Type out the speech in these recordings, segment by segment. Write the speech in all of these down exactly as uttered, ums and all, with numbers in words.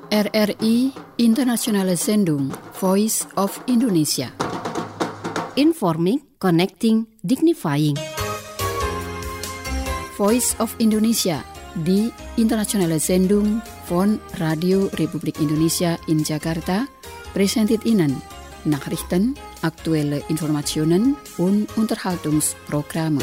R R I Internationale Sendung Voice of Indonesia. Informing, connecting, dignifying. Voice of Indonesia, die internationale Sendung von Radio Republik Indonesia in Jakarta, präsentiert Ihnen Nachrichten, aktuelle Informationen und Unterhaltungsprogramme.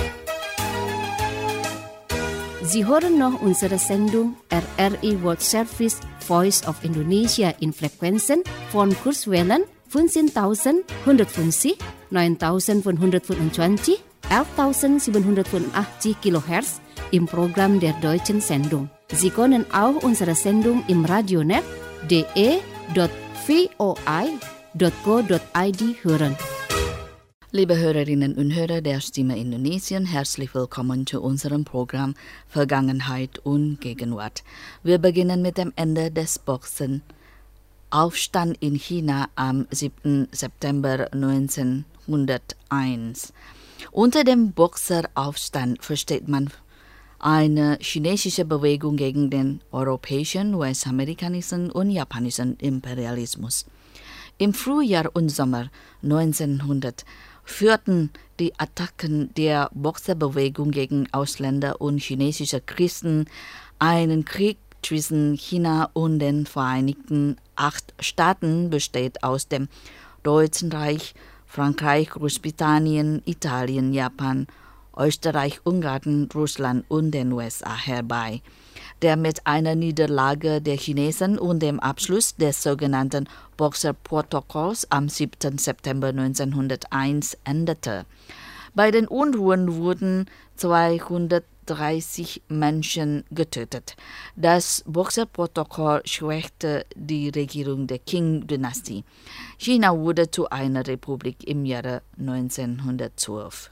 Sie hören noch unsere Sendung R R I World Service Voice of Indonesia in Frequenzen von Kurzwellen fünfzehntausendeinhundertfünfzig, neuntausendfünfhundertfünfundzwanzig, elftausendsiebenhundertfünfundachtzig Kilohertz im Programm der deutschen Sendung. Sie können auch unsere Sendung im Radionet d e punkt v o i punkt co punkt i d hören. Liebe Hörerinnen und Hörer der Stimme Indonesien, herzlich willkommen zu unserem Programm Vergangenheit und Gegenwart. Wir beginnen mit dem Ende des Boxeraufstands in China am siebten September neunzehnhunderteins. Unter dem Boxeraufstand versteht man eine chinesische Bewegung gegen den europäischen, US-amerikanischen und japanischen Imperialismus. Im Frühjahr und Sommer neunzehnhundert führten die Attacken der Boxerbewegung gegen Ausländer und chinesische Christen einen Krieg zwischen China und den Vereinigten Acht Staaten, besteht aus dem Deutschen Reich, Frankreich, Großbritannien, Italien, Japan, Österreich, Ungarn, Russland und den U S A herbei, der mit einer Niederlage der Chinesen und dem Abschluss des sogenannten Boxerprotokolls am siebten September neunzehnhunderteins endete. Bei den Unruhen wurden zweihundertdreißig Menschen getötet. Das Boxerprotokoll schwächte die Regierung der Qing-Dynastie. China wurde zu einer Republik im Jahre neunzehnhundertzwölf.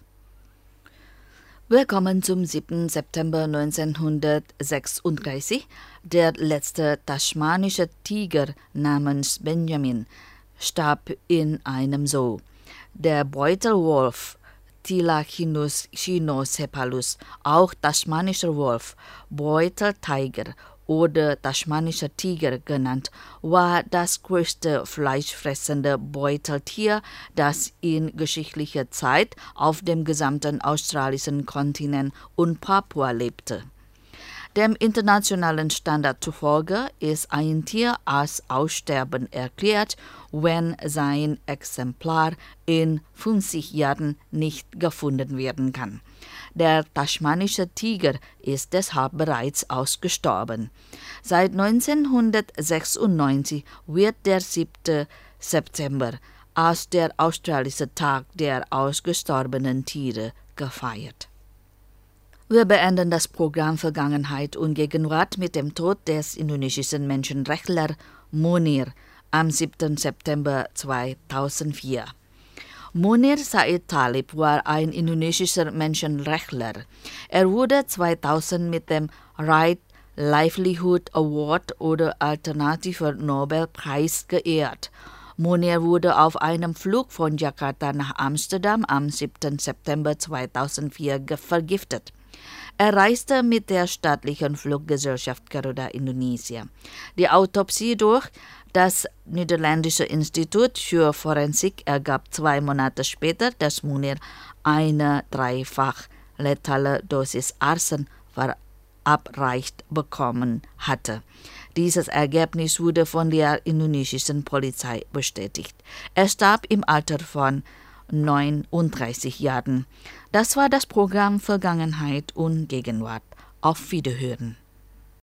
Wir kommen zum siebten September neunzehnhundertsechsunddreißig. Der letzte tasmanische Tiger namens Benjamin starb in einem Zoo. Der Beutelwolf Thylacinus cynocephalus, auch tasmanischer Wolf, Beuteltiger oder tasmanischer Tiger genannt, war das größte fleischfressende Beuteltier, das in geschichtlicher Zeit auf dem gesamten australischen Kontinent und Papua lebte. Dem internationalen Standard zufolge ist ein Tier als Aussterben erklärt, wenn sein Exemplar in fünfzig Jahren nicht gefunden werden kann. Der tasmanische Tiger ist deshalb bereits ausgestorben. Seit neunzehnhundertsechsundneunzig wird der siebte September als der australische Tag der ausgestorbenen Tiere gefeiert. Wir beenden das Programm Vergangenheit und Gegenwart mit dem Tod des indonesischen Menschenrechtlers Munir am siebten September zweitausendvier. Munir Said Talib war ein indonesischer Menschenrechtler. Er wurde zweitausend mit dem Right Livelihood Award oder alternativer Nobelpreis geehrt. Munir wurde auf einem Flug von Jakarta nach Amsterdam am siebten September zweitausendvier vergiftet. Er reiste mit der staatlichen Fluggesellschaft Garuda Indonesia. Die Autopsie durch das niederländische Institut für Forensik ergab zwei Monate später, dass Munir eine dreifach letale Dosis Arsen verabreicht bekommen hatte. Dieses Ergebnis wurde von der indonesischen Polizei bestätigt. Er starb im Alter von neununddreißig Jahren. Das war das Programm Vergangenheit und Gegenwart. Auf Wiederhören.